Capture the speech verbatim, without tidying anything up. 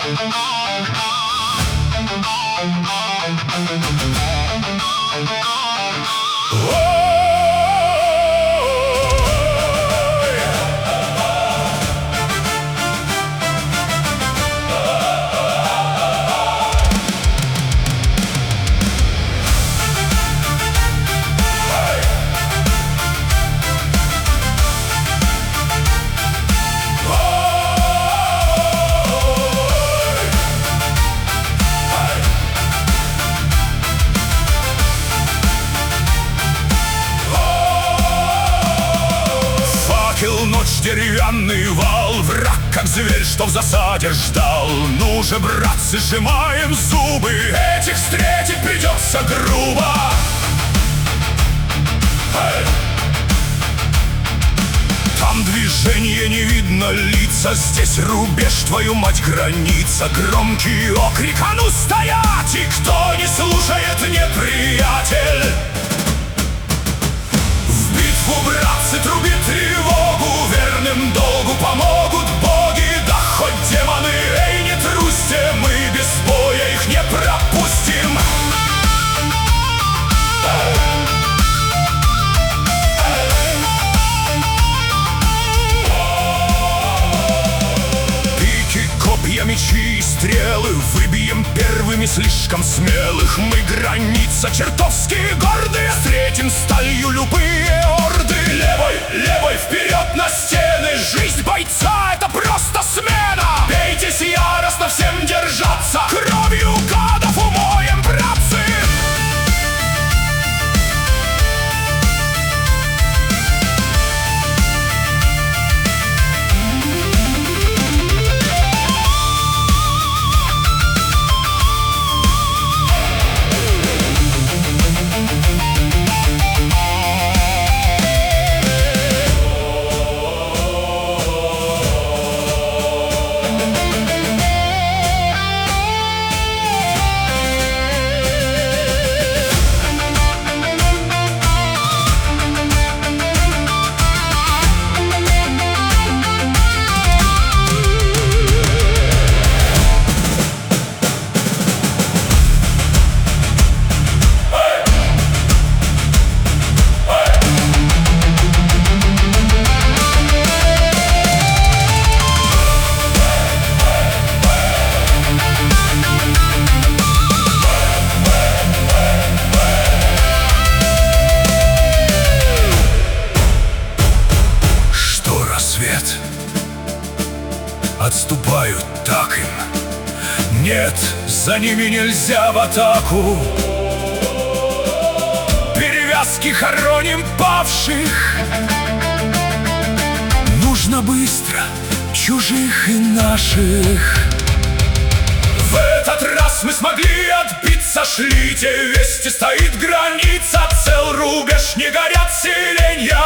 Ночь, деревянный вал, враг, как зверь, что в засаде ждал. Ну же, братцы, сжимаем зубы, этих встретить придется грубо. Эй! Там движение, не видно лица, здесь рубеж, твою мать, граница. Громкий окрик: а ну стоять! И кто не слушает, неприятель. В битву, братцы, трубит тревогу, верным долгу помогут боги. Да хоть демоны, эй, не трусьте, мы без боя их не пропустим. Пики, копья, мечи и стрелы выбьем первыми слишком смелых. Мы граница чертовски гордые, встретим сталью любые орды. Левой, левой вперед на стены, жизнь бойца — это просто смена. Бейтесь яростно, всем держаться, кровью гадов умоем, братцы. Отступают так им. Нет, за ними нельзя в атаку. Перевязки, хороним павших. Нужно быстро, чужих и наших. В этот раз мы смогли отбиться, шлите вести, стоит граница, цел рубеж, не горят селенья.